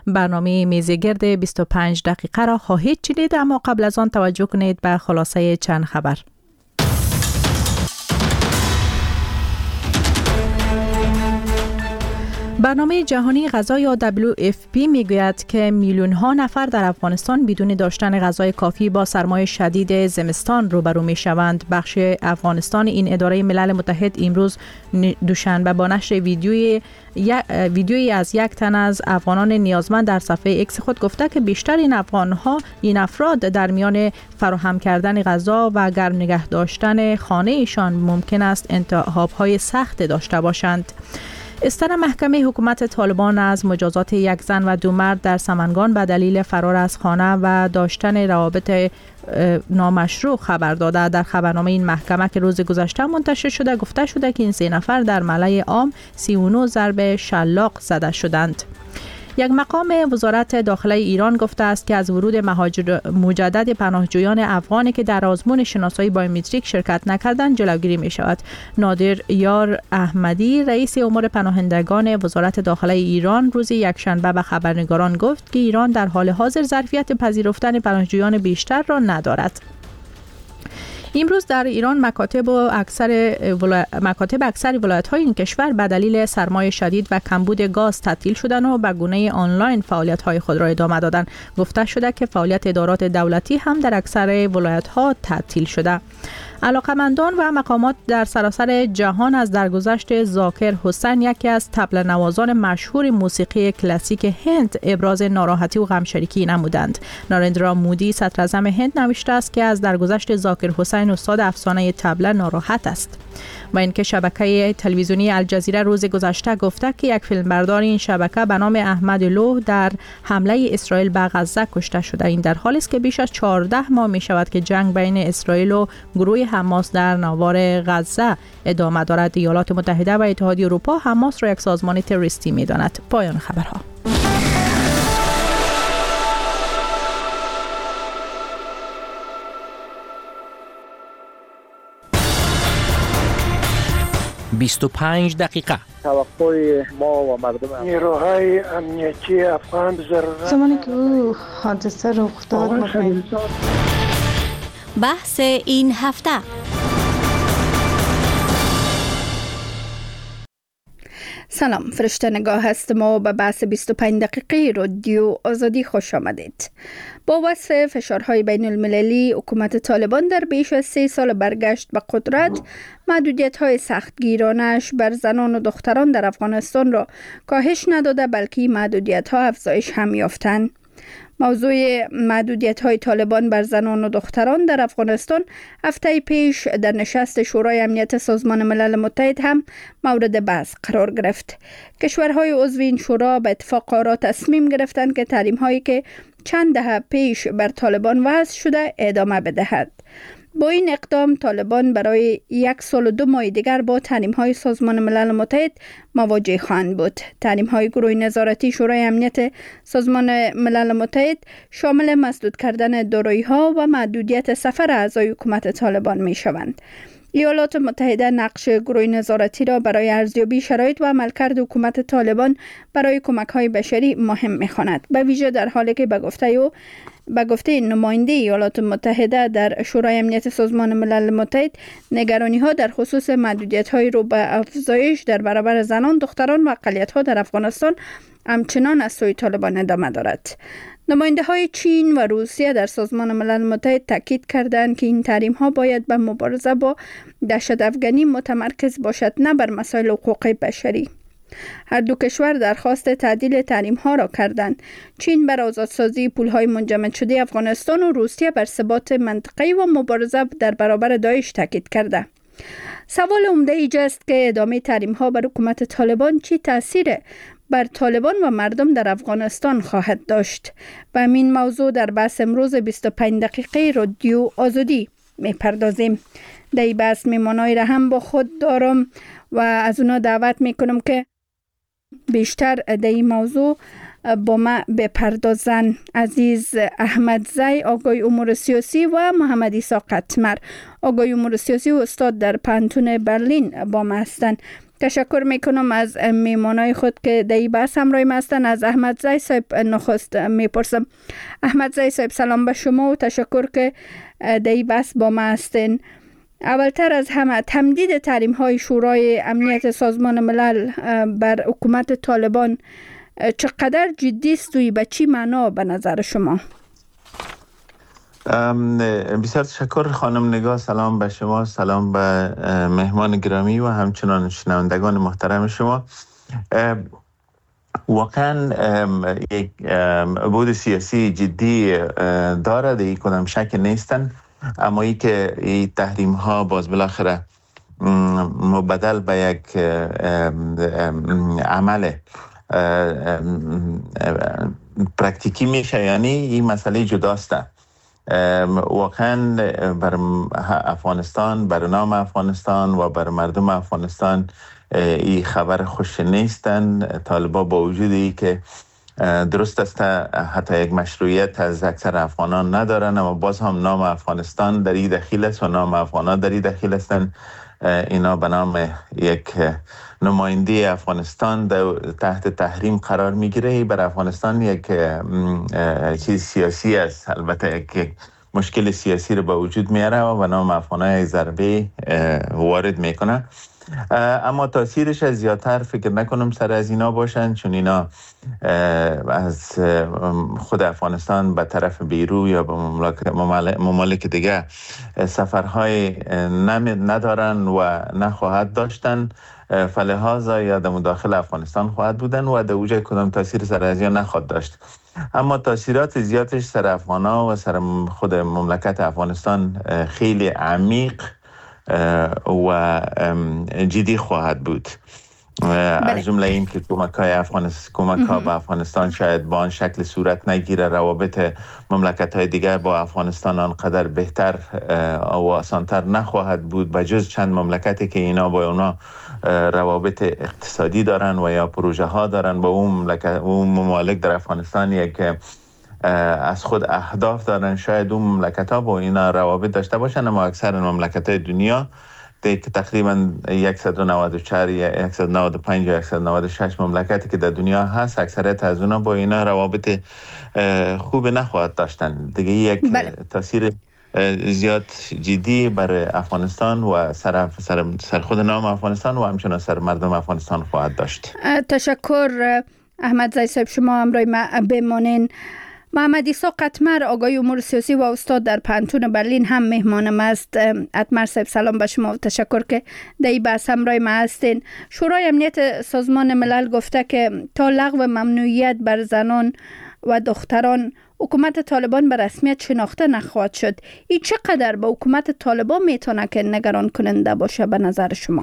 برنامه میزگرد 25 دقیقه را خواهید شنید، اما قبل از آن توجه کنید به خلاصه چند خبر. برنامه جهانی غذا یا WFP میگوید که میلیون ها نفر در افغانستان بدون داشتن غذای کافی با سرمای شدید زمستان روبرو می شوند. بخش افغانستان این اداره ملل متحد امروز دوشنبه با نشر ویدیویی از یک تن از افغانان نیازمند در صفحه ایکس خود گفته که بیشتر این افراد در میان فراهم کردن غذا و گرم نگه داشتن خانه ایشان ممکن است التهاب‌های سخت داشته باشند. استن محکمه حکومت طالبان از مجازات یک زن و 2 مرد در سمنگان به دلیل فرار از خانه و داشتن روابط نامشروع خبر داده. در خبرنامه این محکمه که روز گذشته منتشر شده گفته شده که این 3 نفر در ملأ عام 39 ضرب شلاق زده شدند. یک مقام وزارت داخله ایران گفته است که از ورود مجدد پناهجویان افغانی که در آزمون شناسایی بایومتریک شرکت نکردند جلوگیری می شود. نادر یار احمدی رئیس امور پناهندگان وزارت داخله ایران روز یکشنبه به خبرنگاران گفت که ایران در حال حاضر ظرفیت پذیرفتن پناهجویان بیشتر را ندارد. امروز در ایران مکاتب اکثر ولایت‌های این کشور به دلیل سرمای شدید و کمبود گاز تعطیل شدند و به گونه آنلاین فعالیت‌های خود را ادامه دادند. گفته شده که فعالیت ادارات دولتی هم در اکثر ولایت‌ها تعطیل شده. علاقمندان و مقامات در سراسر جهان از درگذشت ذاکر حسین، یکی از طبل نوازان مشهور موسیقی کلاسیک هند، ابراز ناراحتی و غمشریکی نمودند. نارندرا مودی صدراعظم هند نوشته است که از درگذشت ذاکر حسین استاد افسانه طبل ناراحت است. و اینکه شبکه تلویزیونی الجزیره روز گذشته گفته که یک فیلمبردار این شبکه به نام احمد لوح در حمله اسرائیل به غزه کشته شده. این در حالی است که بیش از 14 ماه می شود که جنگ بین اسرائیل و گروه حماس در ناوار غزه ادامه دارد. ایالات متحده و اتحادیه اروپا حماس را یک سازمان تروریستی می داند. پایان خبرها. بیست دقیقه توقع ما و مردم نیروهای امنیتی افغان ضرورت زمانی که او حادثه رخ داد بحث این هفته. سلام، فرشته نگاه هستم و به بحث 25 دقیقه رادیو آزادی خوش آمدید. با وصف فشارهای بین المللی، حکومت طالبان در بیش از 3 سال برگشت به قدرت، محدودیت‌های سختگیرانش بر زنان و دختران در افغانستان را کاهش نداده، بلکه محدودیت‌ها افزایش هم یافتند. موضوع محدودیت‌های طالبان بر زنان و دختران در افغانستان هفته پیش در نشست شورای امنیت سازمان ملل متحد هم مورد بحث قرار گرفت. کشورهای عضو این شورا به اتفاق آرا تصمیم گرفتند که تحریم‌هایی که چند دهه پیش بر طالبان وضع شده ادامه بدهد. با این اقدام طالبان برای 1 سال و 2 ماه دیگر با تحریم‌های سازمان ملل متحد مواجه خواهند بود. تحریم‌های گروه نظارتی شورای امنیت سازمان ملل متحد شامل مسدود کردن دارایی‌ها و محدودیت سفر اعضای حکومت طالبان می‌شوند. ایالات متحده نقش گروه نظارتی را برای ارزیابی شرایط و عملکرد حکومت طالبان برای کمک‌های بشری مهم می‌خواند، به ویژه در حالی که به گفته نماینده ایالات متحده در شورای امنیت سازمان ملل متحد، نگرانی‌ها در خصوص محدودیت‌های رو به افزایش در برابر زنان، دختران و اقلیت‌ها در افغانستان همچنان از سوی طالبان ادامه دارد. نماینده‌های چین و روسیه در سازمان ملل متحد تاکید کردند که این تحریم‌ها باید به مبارزه با دهشت‌افکنی متمرکز باشد، نه بر مسائل حقوق بشری. هر دو کشور درخواست تعدیل تحریم‌ها را کردند. چین بر آزادسازی پول‌های منجمد شده افغانستان و روسیه بر ثبات منطقه‌ای و مبارزه در برابر داعش تاکید کرده. سوال عمده اینجاست که ادامه تحریم‌ها بر حکومت طالبان چه تأثیر بر طالبان و مردم در افغانستان خواهد داشت. به همین موضوع در بحث امروز 25 دقیقه رادیو آزادی میپردازیم. در این بحث میمانایی را هم با خود دارم و از اونا دعوت میکنم که بیشتر در این موضوع با ما بپردازن. عزیز احمد زی، آگای امور سیاسی، و محمد عیسی قطمر، آگای امور سیاسی و استاد در پانتون برلین با ما هستند. تشکر میکنم از میمانای خود که در این بحث همراه ما هستند. از احمدزی صاحب نخست میپرسم. احمدزی صاحب سلام به شما و تشکر که در این بحث با ما هستین. اولتر از همه تمدید تحریم های شورای امنیت سازمان ملل بر حکومت طالبان چقدر جدی است و به چی معنا به نظر شما؟ بسیار تشکر خانم نگاه. سلام به شما، سلام به مهمان گرامی و همچنان شنوندگان محترم شما. واقعا یک بود سیاسی جدی داره، در کدام شک نیستن، اما ای که این تحریم ها باز بالاخره مبدل به یک عمل پرکتیکی میشه، یعنی این مسئله جداست. واقعا بر افغانستان، بر نام افغانستان و بر مردم افغانستان این خبر خوش نیستن. طالبا با وجودی که درست است حتی یک مشروعیت از اکثر افغانان ندارن، اما باز هم نام افغانستان در این دخیل است و نام افغانان در این دخیل هستند. اینا به نام یک نماینده افغانستان تحت تحریم قرار میگیره. بر افغانستان یک چیز سیاسی است، البته یک مشکل سیاسی رو به وجود میاره و به نام افغانای ضربه وارد میکنه. اما تاثیرش از زیادتر فکر نکنم سر از اینا باشن، چون اینا از خود افغانستان به طرف بیرو یا به ممالک دیگه سفرهای ندارن و نخواهد داشتن، فلهذا یا در مداخل افغانستان خواهد بودن و در اوجه کدام تاثیر سر از اینا نخواهد داشت. اما تاثیرات زیادش سر افغانا و سر خود مملکت افغانستان خیلی عمیق و جدی خواهد بود. از جمله این که کمک به افغانستان شاید با آن شکل صورت نگیره، روابط مملکت های دیگر با افغانستان آنقدر بهتر و آسانتر نخواهد بود، بجز چند مملکتی که اینا با اونا روابط اقتصادی دارن و یا پروژه ها دارن. با اون ممالک در افغانستان یک از خود اهداف دارن، شاید اون مملکت ها با اینا روابط داشته باشن، اما اکثر مملکت های دنیا که تقریبا 194 یا 195 یا 196 مملکتی که در دنیا هست، اکثریت از اونا با اینا روابط خوب نخواهد داشتن دیگه. یک تاثیر زیاد جدی بر افغانستان و سر خود نام افغانستان و همچنان سر مردم افغانستان خواهد داشت. تشکر احمدزی صاحب، شما همراه ما بمانین. محمد عیسی قطمر، آگاهی امور سیاسی و استاد در پانتون برلین، هم مهمانم است. قطمر صاحب سلام به شما و تشکر که در این بحث همراه ما هستین. شورای امنیت سازمان ملل گفته که تا لغو ممنوعیت بر زنان و دختران حکومت طالبان به رسمیت شناخته نخواهد شد. این چقدر به حکومت طالبان میتونه که نگران کننده باشه به نظر شما؟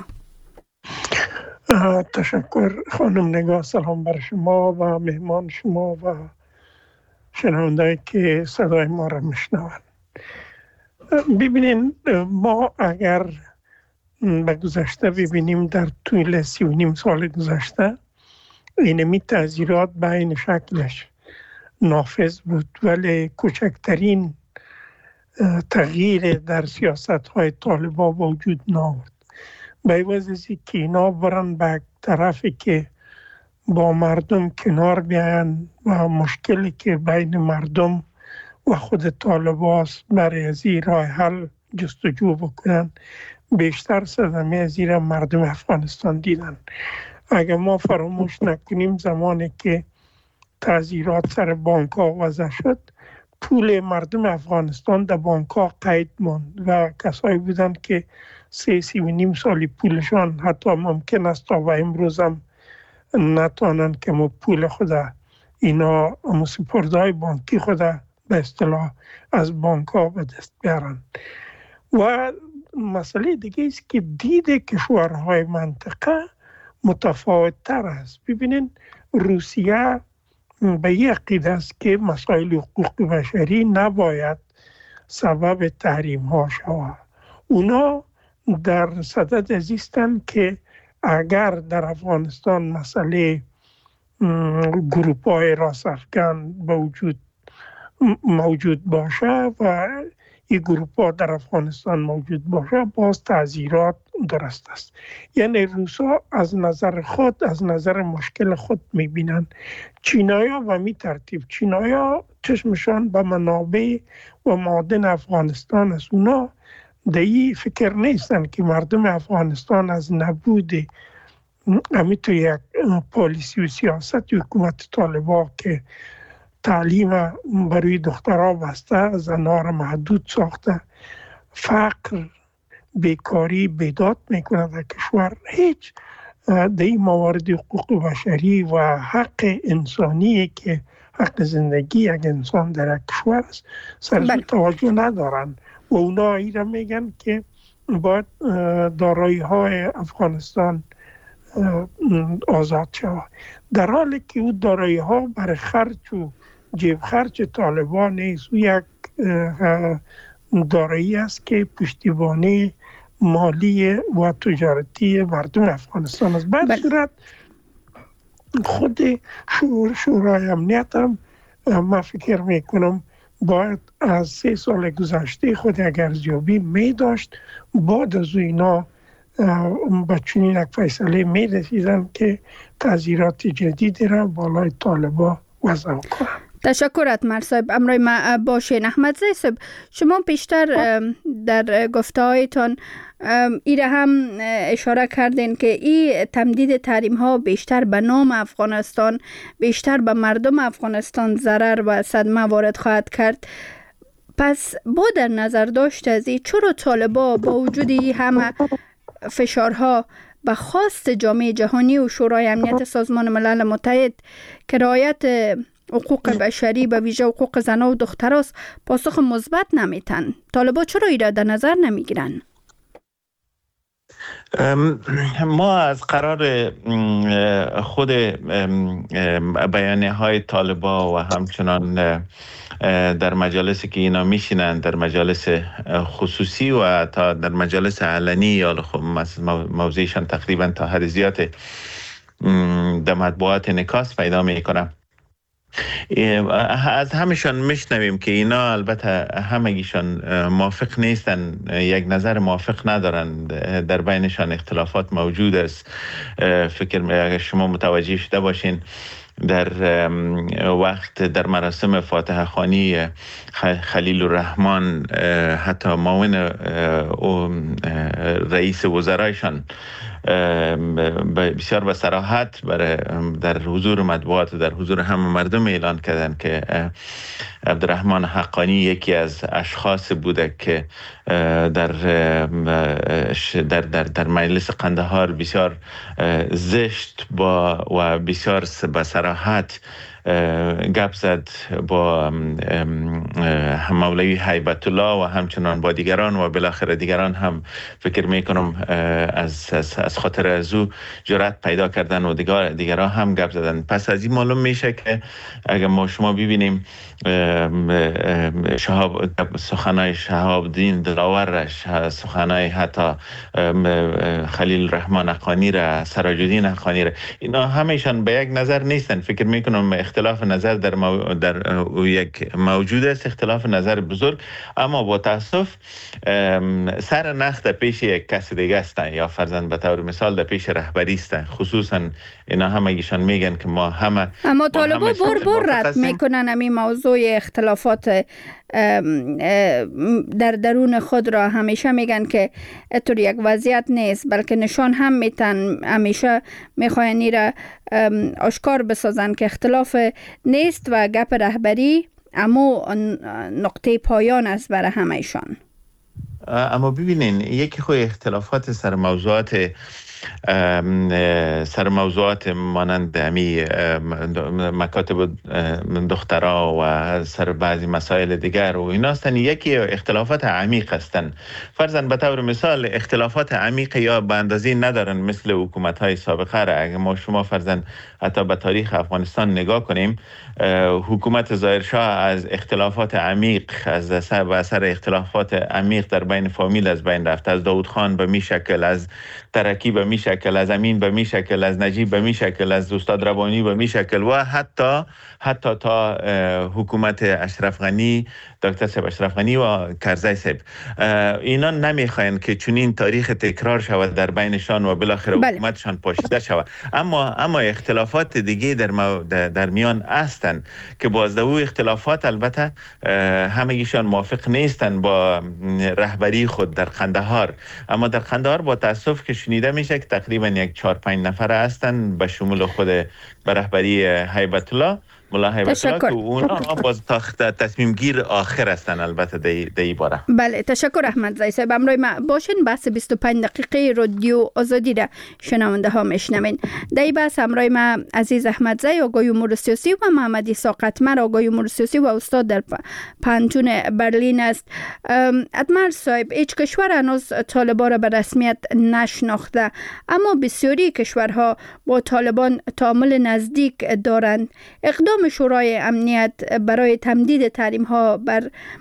تشکر خانم نگاه. سلام بر شما و مهمان شما و شنوندهایی که صدای ما را میشنوند. ببینین، ما اگر به گذشته ببینیم، در طول 39 سال گذشته اینمی تعزیرات به این شکلش نافذ بود، ولی کوچکترین تغییر در سیاست های طالبان وجود نآورد. به عوض از که اینا برن به طرفی که با مردم کنار بیاین و مشکلی که بین مردم و خود طالبان برای از این راه حل جستجو بکنن، بیشتر صدمه از این مردم افغانستان دیدن. اگر ما فراموش نکنیم زمانی که تعزیرات سر بانک ها وضع شد، پول مردم افغانستان در بانک ها قید ماند و کسایی بودن که 3.5 سالی پولشان حتی ممکن است تا و امروز هم نتوانن که ما پول خدا اینا سپرده‌های بانکی خدا به اصطلاح از بانک ها به دست بیارن. و مسئله دیگه است که دید کشورهای منطقه متفاوت تر است. ببینین، روسیه به یک عقیده است که مسائل حقوق بشری نباید سبب تحریم ها شود. اونا در صدد ازیستن که اگر در افغانستان مسئله گروپ های راست افغان موجود باشه و این گروپ ها در افغانستان موجود باشه، باز تعذیرات درست است. یعنی روسا از نظر خود، از نظر مشکل خود میبینن. چینایا و می ترتیب چینایا چشمشان به منابع و معادن افغانستان است. اونا دیگه فکر نیستن که مردم افغانستان از نبود تو یک پالیسی و سیاست حکومت طالبان که تعلیم برای دخترها بسته، زنها را محدود ساخته، فقر، بیکاری بیداد میکنه در کشور، هیچ در این موارد حقوق بشری و حق انسانی که حق زندگی یک انسان در یک کشور است سرزو توجه ندارن و اونا ایره میگن که باید دارایی های افغانستان آزاد شود، در حالی که او دارایی ها برای خرج و جیب خرج طالبان نیست. او یک دارایی است که پشتیبانی مالی و تجارتی مردم افغانستان است. بعد صورت خود شورای امنیت هم من فکر میکنم باید از 3 سال گذشته خود یک ارزیابی می داشت، بعد از اینا به چنین یک فیصله می رسیدن که تعذیرات جدیدی را بالای طالبان وضع کنند. تشکر مرصاحب. امروی ما باشین. احمدزی صاحب، شما پیشتر در گفته‌هایتان ایره هم اشاره کردین که این تمدید تحریم ها بیشتر به نام افغانستان، بیشتر به مردم افغانستان ضرر و صدمه وارد خواهد کرد. پس با در نظر داشت از این، چرا طالبان با وجود همه فشارها به خواست جامعه جهانی و شورای امنیت سازمان ملل متحد که رعایت حقوق بشری به ویژه حقوق زنان و دختراست پاسخ مثبت نمیتن؟ طالبان چرا ایراد در نظر نمیگیرن؟ ما از قرار خود بیانیه های طالبان و همچنان در مجالسی که اینا میشینن، در مجالس خصوصی و تا در مجالس علنی، یا موضوعشان تقریبا تا حد زیاد در مطبوعات انعکاس پیدا میکنه. از همشان میشنویم که اینا البته همگیشان موافق نیستن، یک نظر موافق ندارن، در بینشان اختلافات موجود است. فکر اگر شما متوجه شده باشین در وقت در مراسم فاتحه خوانی خلیل الرحمن حتی معاون رئیس وزرایشان بسیار به صراحت در حضور مطبوعات، در حضور همه مردم اعلان کردن که عبدالرحمن حقانی یکی از اشخاص بوده که در مجلس قندهار بسیار زشت و بسیار به صراحت گپ زد با مولوی هیبت الله و همچنان با دیگران و بالاخره دیگران هم فکر میکنم از خاطر از او جرأت پیدا کردن و دیگران هم گپ زدن. پس از این معلوم میشه که اگر ما شما ببینیم سخنای شهاب الدین دلاورش، سخنای حتی خلیل الرحمن حقانی را، سراج الدین حقانی را، اینا همشان به یک نظر نیستن. فکر میکنم اختلاف نظر در یک موجود است، اختلاف نظر بزرگ، اما با تاسف سر نخ در پیش یک کس دیگه است، یا فرضاً به طور مثال در پیش رهبری است. خصوصا اینا همگیشان میگن که ما همه، اما طالبان بار رد میکنن همین موضوع اختلافات در درون خود را. همیشه میگن که اتور یک وضعیت نیست، بلکه نشان هم میتن، همیشه میخواین این را آشکار بسازن که اختلاف نیست و گپ رهبری اما نقطه پایان است برای همهشان. اما ببینین یکی خود اختلافات سر موضوعات مانند همی مکاتب دخترها و سر بعضی مسائل دیگر و اینا هستن، یکی اختلافات عمیق هستن. فرضاً به طور مثال اختلافات عمیق یا به اندازه ندارن مثل حکومت های سابقه را. اگر ما شما فرضاً حتی به تاریخ افغانستان نگاه کنیم، حکومت ظاهرشاه از اختلافات عمیق، از اثر اختلافات عمیق در بین فامیل از بین رفت. از داود خان به می شکل، از ترکی به می شکل، از امین به می شکل، از نجیب به می شکل، از استاد ربانی به می شکل و حتی تا حکومت اشرف غنی، دکتر صاحب اشرف غنی و کرزی صاحب، اینا نمیخواین که چنین تاریخ تکرار شود در بینشان و بالاخره حکومتشان پاشیده شود. اما اختلافات دیگه در میان هستند که باز او اختلافات البته همگیشان موافق نیستن با رهبری خود در قندهار، اما در قندهار با تاسف که شنیده میشه که تقریبا 4-5 نفر هستن به شمول خود به رهبری هیبت الله، ملا هیبت الله، که اونا باز تصمیم گیر آخر هستن البته در این باره. بله، تشکر احمدزی صاحب. امروز ما باشین بحث 25 دقیقه رادیو آزادی را شنونده ها میشنوین. در این بحث امروز ما عزیز احمدزی، آقای امور سیاسی، و محمد عیسی قطمر، آقای امور سیاسی و استاد در پانتون برلین است. اتمر صاحب، هیچ کشور هنوز طالبان را به رسمیت نشناخته، اما بسیاری کشورها با طالبان تعامل نزدیک دارند. اقدام شورای امنیت برای تمدید تحریم ها بر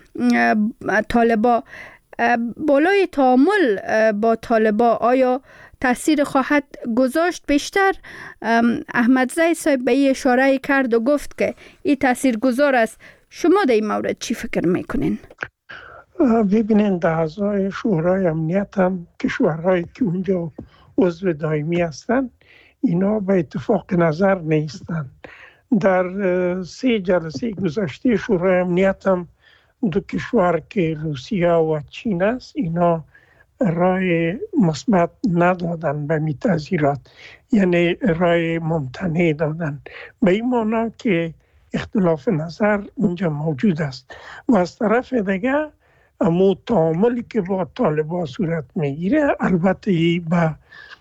طالبان بالای تعامل با طالبان آیا تاثیر خواهد گذاشت؟ بیشتر احمدزی صاحب به این اشاره کرد و گفت که این تاثیر گذار است. شما در این مورد چی فکر میکنین؟ ببینین، اعضای شورای امنیت هم کشورهایی که اونجا عضو دائمی هستن، اینا به اتفاق نظر نیستن. در 3 جلسه گذشته شورای امنیت هم 2 کشور که روسیه و چین است، اینا رای مثبت ندادن به می تغییرات، یعنی رای ممتنع دادن، به این معنی که اختلاف نظر اونجا موجود است. و از طرف دیگه امو تعاملی که با طالبان صورت میگیره، البته به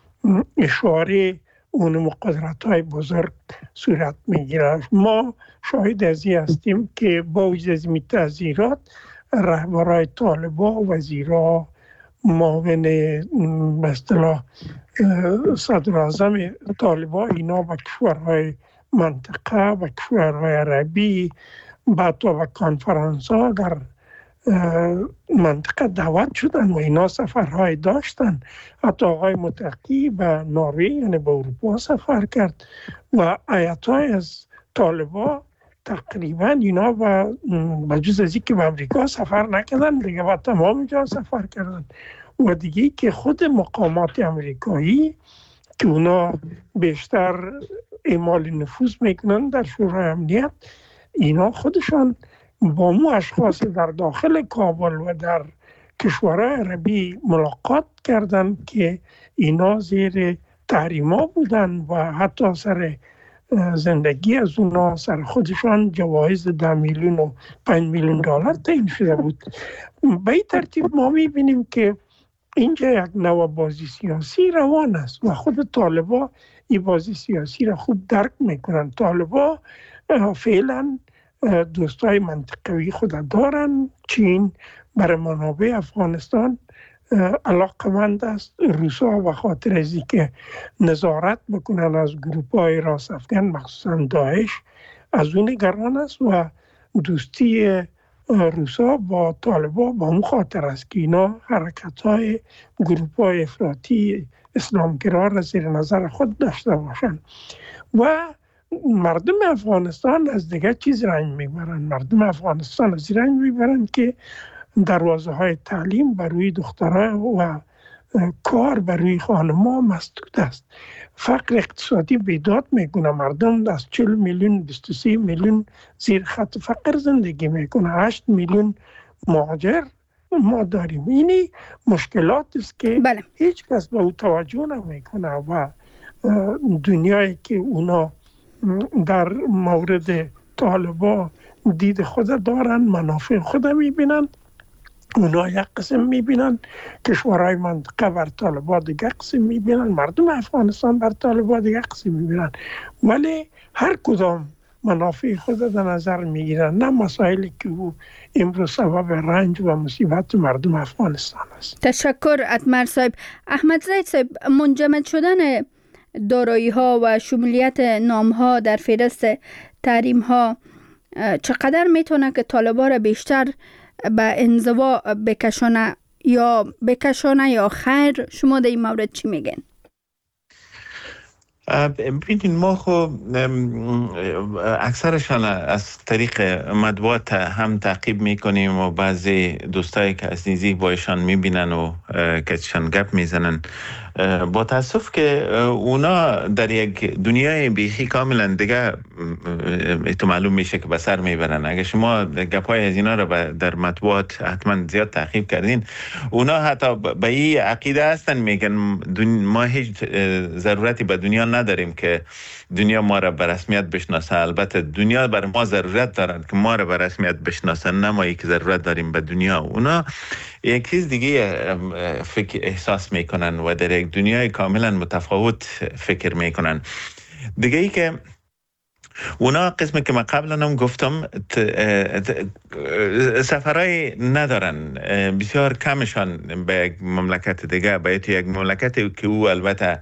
اشاره اون قدرت‌های بزرگ صورت میگیره. ما شاهد از این هستیم که با وجود از این تغییرات، رهبرای طالبان، وزیرا، معاون به اصطلاح صدراعظم طالبان، اینا به کشورهای منطقه و کشورهای عربی، بعد به کنفرانس ها در منطقه دعوت شدن و اینا سفرهای داشتن. حتی آقای متقی به نروژ، یعنی به اروپا سفر کرد و ایت‌های از طالبان تقریبا اینا به جز از اینکه به امریکا سفر نکردن، دیگه به تمام جا سفر کردن. و دیگه که خود مقامات امریکایی که اونا بیشتر اعمال نفوذ میکنن در شورای امنیت، اینا خودشان با مو اشخاص در داخل کابل و در کشورهای عربی ملاقات کردن که اینا زیر تحریما بودن و حتی سر زندگی از اونا، سر خودشان جوایز 10 میلیون و 5 میلیون دلار تعیین شده بود. به این ترتیب ما میبینیم که اینجا یک نوع بازی سیاسی روان است و خود طالبان این بازی سیاسی را خوب درک میکنن. طالبان فعلا دوستای منطقوی خود دارن. چین برای منابع افغانستان علاقمند است. روسا به خاطر از اینکه نظارت بکنن از گروپ‌های راست افغان، مخصوصا داعش، از اون نگران است و دوستی روسا با طالبان با اون خاطر است که اینا حرکت‌های گروپ‌های افراطی اسلامگرا را زیر نظر خود داشته باشند. و مردم افغانستان از دیگه چیز رنج میبرن. مردم افغانستان از رنج میبرن که دروازه های تعلیم بروی دخترها و کار بروی خانم‌ها مسدود است. فقر اقتصادی بیداد میکنه. مردم از 40 میلیون 23 میلیون زیر خط فقر زندگی میکنه. 8 میلیون مهاجر ما داریم. اینی مشکلات است که هیچ کس به او توجه نمیکنه و دنیایی که اونا در مورد طالبان دید خود دارن، منافع خود میبینن، اونا یک قسم میبینن، کشورهای منطقه بر طالبان دیگه قسم میبینن، مردم افغانستان بر طالبان دیگه قسم میبینن، ولی هر کدام منافع خود در نظر میگیرن، نه مسائلی که او امروز سبب رنج و مصیبت مردم افغانستان است. تشکر اتمر صاحب. احمدزی صاحب، منجمد شدن دارایی ها و شمولیت نام ها در فهرست تحریم ها چقدر میتونه که طالبان را بیشتر به انزوا بکشانه؟ یا بکشانه یا خیر؟ شما در این مورد چی میگن؟ ببینید ما خب اکثرشان از طریق مطبوعات هم تعقیب میکنیم و بعضی دوستایی که از نزدیک با ایشان میبینن و کهشان گپ میزنن، با تاسف که اونا در یک دنیای بیخی کاملا دیگه تو معلوم میشه که به سر میبرن. اگه شما گپای از اینا رو در مطبوعات حتما زیاد تعقیب کردین، اونا حتی به این عقیده هستن میگن ما هیچ ضرورتی به دنیا نداریم که دنیا ما را به رسمیت بشناسه. البته دنیا بر ما ضرورت دارن که ما را به رسمیت بشناسن، نه ما که ضرورت داریم به دنیا. اونا یک چیز دیگه فکر احساس میکنن و در یک دنیای کاملا متفاوت فکر میکنن. دیگه ای که اونا قسمی که من قبلا هم گفتم سفرهای ندارن، بسیار کمشان به یک مملکت دیگه، به یک مملکتی که او البته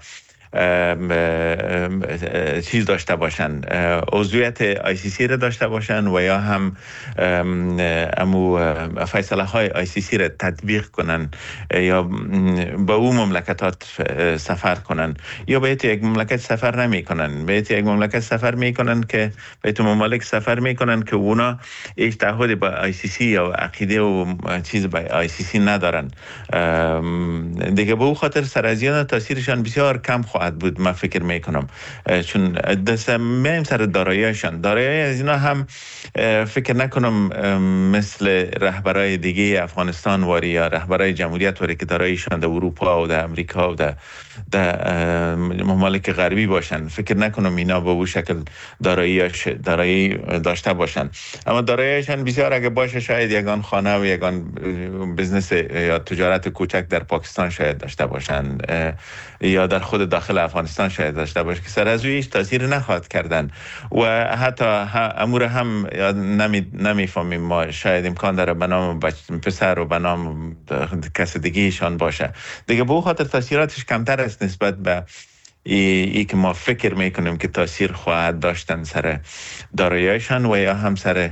چیز داشته باشن، عضویت ICC را داشته باشن و یا هم امو فیصله های ICC را تطبیق کنن یا به او مملکتات سفر کنن، یا به یک مملکت سفر نمی کنن، به یک مملکت سفر می کنن که به تو ممالک سفر می کنن که اونا هیچ تعهدی با ICC یا عقیده و چیز با ICC ندارن. دیگه به او خاطر سرازیان تاثیرشان بسیار کم خواهد بود، من فکر میکنم، چون میم سر داراییشان از اینا هم فکر نکنم مثل رهبرای دیگه افغانستان واری یا رهبرای جمهوریت واری که داراییشان در اروپا و در امریکا و در ممالک غربی باشن. فکر نکنم اینا به اون شکل دارایی داشته باشن، اما داراییشان بسیار اگه باشه شاید یگان خانه و یگان بزنس یا تجارت کوچک در پاکستان شاید داشته باشن یا در خود داخل افغانستان شاید داشته باشه که سر از هیچ تاثیر نخواهد کردن و حتی امور هم نمیفهمیم ما، شاید امکان داره به نام پسر و به نام کس دیگه ایشان باشه. دیگه به خاطر تاثیراتش کمتر است نسبت به ای که ما فکر میکنیم که تاثیر خواهد داشتن سر داراییشان و یا هم سر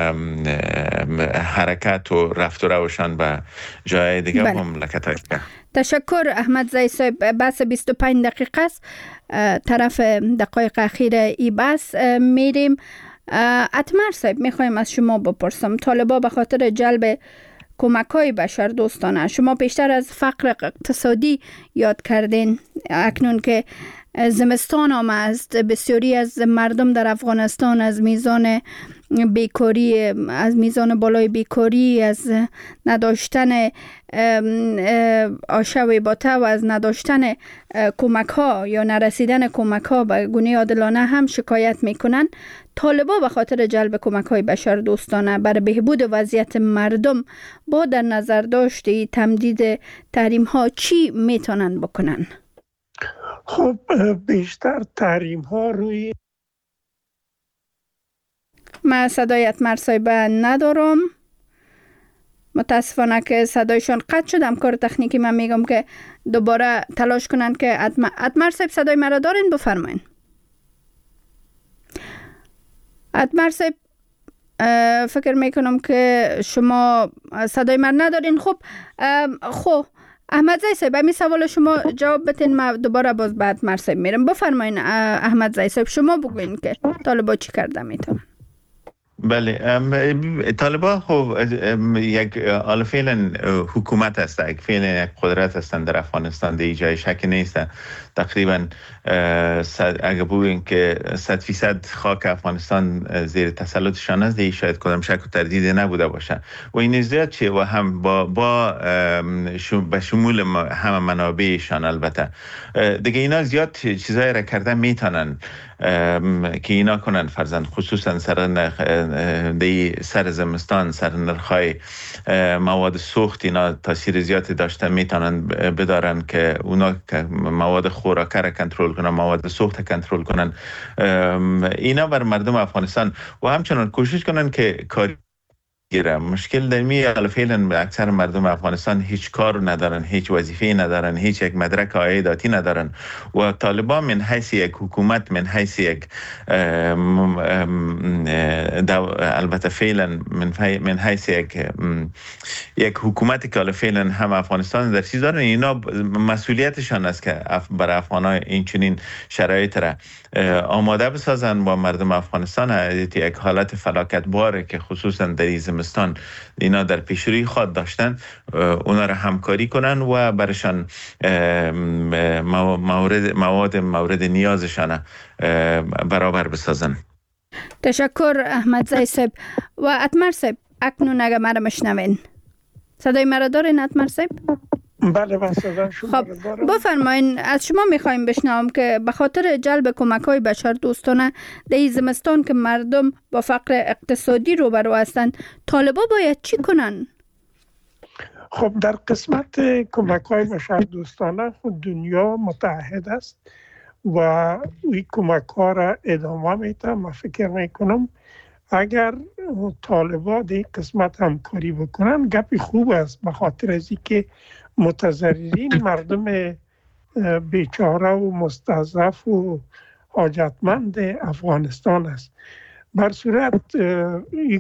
حرکت و رفت و روشان به جای دیگه و مملکت های دیگه. تشکر احمد زئی صاحب. بحث 25 دقیقه است، طرف دقایق اخیر ای بحث میریم. اتمر صاحب میخوایم از شما بپرسم، طالبا به خاطر جلب کمک‌های بشر دوستانه، شما بیشتر از فقر اقتصادی یاد کردین، اکنون که زمستان آمد است، بسیاری از مردم در افغانستان از میزان بیکاری، از میزان بالای بیکاری، از نداشتن آشوی باته و از نداشتن کمک ها یا نرسیدن کمک ها به گونه عادلانه هم شکایت میکنن. طالبا به خاطر جلب کمک های بشر دوستانه برای بهبود وضعیت مردم با در نظر داشته تمدید تحریم ها چی میتونن بکنن؟ خب بیشتر تحریم ها روی من صدای اتمر صاحب ندارم، متاسفانه که صدایشان قطع شد. کار تکنیکی من میگم که دوباره تلاش کنن که اتمر صاحب صدای مرا دارین، بفرمایین. اتمر صاحب فکر میکنم که شما صدای من ندارین. خب احمد زئی صاحب همین سوال شما جواب بدین، ما دوباره باز بعد اتمر صاحب میرم. بفرمایین احمد زئی صاحب، شما بگوین که طالبا چی کرده میتونن. بله، طالبان خب یک فعلا حکومت است، فعلا یک قدرت هستند در افغانستان، در جای شک نیست. تقریبا اگه بگوییم که 100% خاک افغانستان زیر تسلطشان است، دیگه شاید کدام شک و تردید نبوده باشه و این زیاد چیه و هم با به شمول همه منابعشان. البته دیگه اینا زیاد چیزایی را کرده میتونن که اینا کنن، فرزند خصوصا سر زمستان، سر نرخای مواد سوخت اینا تاثیر زیادی داشته میتونن بدارن که اونا مواد خوراکه را کنترل کنن، مواد سوخت کنترل کنن. اینا بر مردم افغانستان و همچنان کوشش کنن که کاری مشکل در می فعلا اکثر مردم افغانستان هیچ کار ندارن، هیچ وظیفه ندارن، هیچ یک مدرک عایداتی ندارن و طالبان من حیث یک حکومت، من حیث یک البته فعلا من حیث یک حکومتی که فعلا هم افغانستان در چیز دارن، اینا مسئولیتشان است که برای افغان‌ها این چنین شرایط را آماده بسازن و مردم افغانستان یک حالت فلاکتباره که خصوصا در زمستان اینا در پیشروی خود داشتن اونا را همکاری کنن و برشان مورد نیازشان برابر بسازن. تشکر احمد زی صاحب. و اتمر صاحب اکنون اگه مرا مشنوین، صدای مرا دارین اتمر صاحب؟ بله من صدا شما خب بفرمایین، از شما میخوایم بشنوم که به خاطر جلب کمک‌های بشر دوستانه در این زمستان که مردم با فقر اقتصادی روبرو هستند، طالبا باید چی کنن؟ خب در قسمت کمک‌های بشر دوستانه دنیا متحد است و این کمک‌ها را ادامه میده. من فکر میکنم اگر طالبا در این قسمت همکاری بکنن گپی خوب است، به خاطر از اینکه متضررین مردم بیچاره و مستضعف و حاجتمند افغانستان است. بر صورت این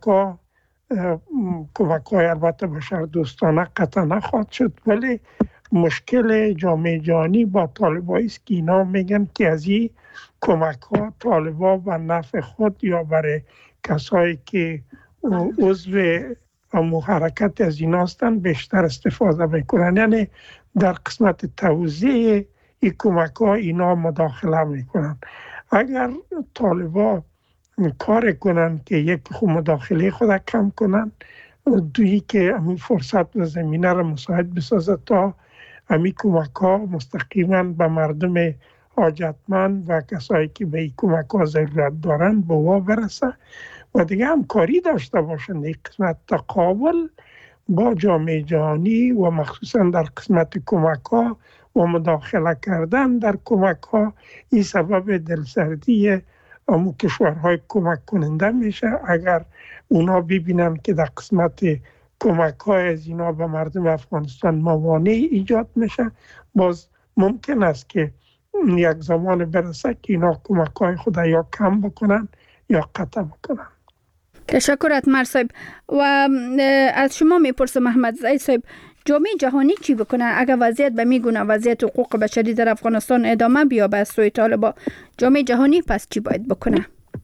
کمک‌های البته بشر دوستانه قطعا نخواهد شد، ولی مشکل جامعه جهانی با طالبایی است که اینا میگن که از این کمک‌ها طالبا به نفع خود یا برای کسایی که عضو حرکت از این هستند بیشتر استفاده میکنن. یعنی در قسمت توزیع این کمک‌ها اینا مداخله میکنن. اگر طالبا کار کنن که یک مداخله خود کم کنن، دویی که همین فرصت و زمینه را مساعد بسازه تا همین کمک‌ها مستقیما به مردم حاجتمند و کسایی که به این کمک‌ها ضرورت دارند به وا برسه و دیگه همکاری داشته باشند در قسمت تقابل با جامعه جهانی و مخصوصا در قسمت کمک‌ها و مداخله کردن در کمک‌ها. این سبب دلسردی امو کشورهای کمک کننده میشه. اگر اونا ببینن که در قسمت کمک‌های از اینا به مردم افغانستان موانع ایجاد میشه، باز ممکن است که یک زمان برسه که اینا کمک‌های خود یا کم بکنن یا قطع بکنن. تشکر اتمر صاحب. و از شما میپرسم احمد زی صاحب، جامعه جهانی چی بکنه اگر وضعیت به میگونه وضعیت حقوق بشری در افغانستان ادامه بیابه از سوی طالبان؟ جامعه جهانی پس چی باید بکنه؟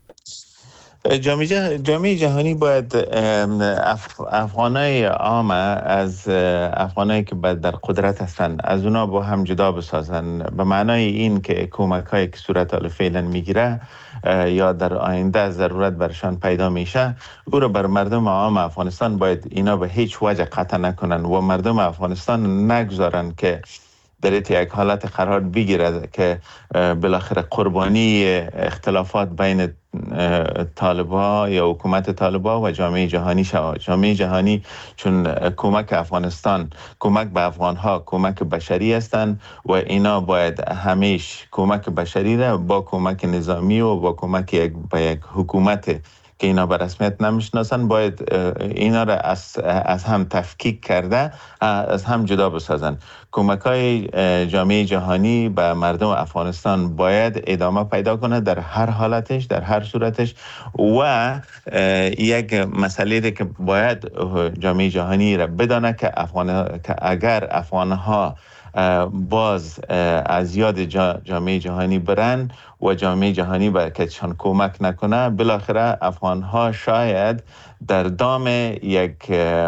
جامعه جهانی باید افغانای عام از افغانایی که در قدرت هستند از اونا با هم جدا بسازن، به معنای این که کمک‌هایی که صورت فعلا میگیره یا در آینده ضرورت برشان پیدا میشه او رو بر مردم عام افغانستان باید اینا به هیچ وجه قطع نکنن و مردم افغانستان نگذارن که در یک حالت قرار بگیرد که بالاخره قربانی اختلافات بین طالبان یا حکومت طالبان و جامعه جهانی شود. جامعه جهانی چون کمک افغانستان، کمک به افغانها کمک بشری هستند و اینا باید همیشه کمک بشری را با کمک نظامی و با کمک به یک حکومت که اینا به رسمیت نمیشناسن باید اینا را از هم تفکیک کرده از هم جدا بسازن. کمک‌های جامعه جهانی به مردم افغانستان باید ادامه پیدا کنه در هر حالتش، در هر صورتش. و یک مسئله که باید جامعه جهانی را بدانه که اگر افغانها باز از یاد جامعه جهانی برن و جامعه جهانی به کسشان کمک نکنه، بالاخره افغانها شاید در دام یک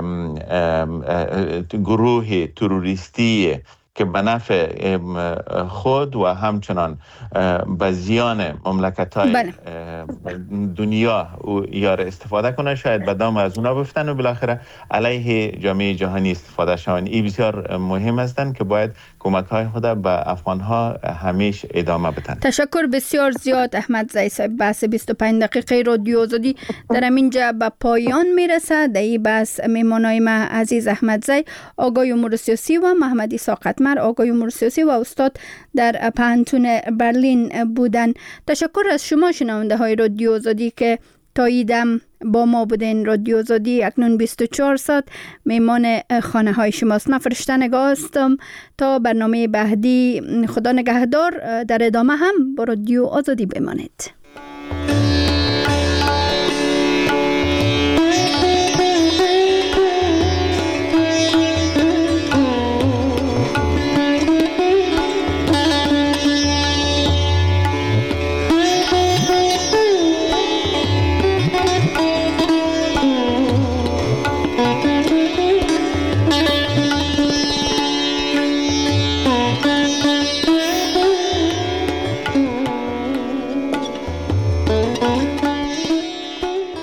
گروه تروریستی که به نفع خود و همچنان به زیان مملکت‌های دنیا یار استفاده کنه، شاید به دام از اونا بفتن و بالاخره علیه جامعه جهانی استفاده شون. این بسیار مهم هستند که باید کمک‌های خود به افغان‌ها همیشه ادامه بدن. تشکر بسیار زیاد احمد زی صاحب. بحث 25 دقیقه رادیو آزادی در همینجا به پایان میرسه. در این بحث مهمانای ما عزیز احمد زی، آقای امور سیاسی و محمد عیسی قطمر، آقای امور سیاسی و استاد در پانتون برلین بودن. تشکر از شما شنونده های رادیو آزادی که تا ایدم با ما بودین. رادیو آزادی اکنون 24 ساعت میمان خانه های شماست. من فرشته نگاه هستم. تا برنامه بعدی خدا نگهدار. در ادامه هم با رادیو آزادی بمانید.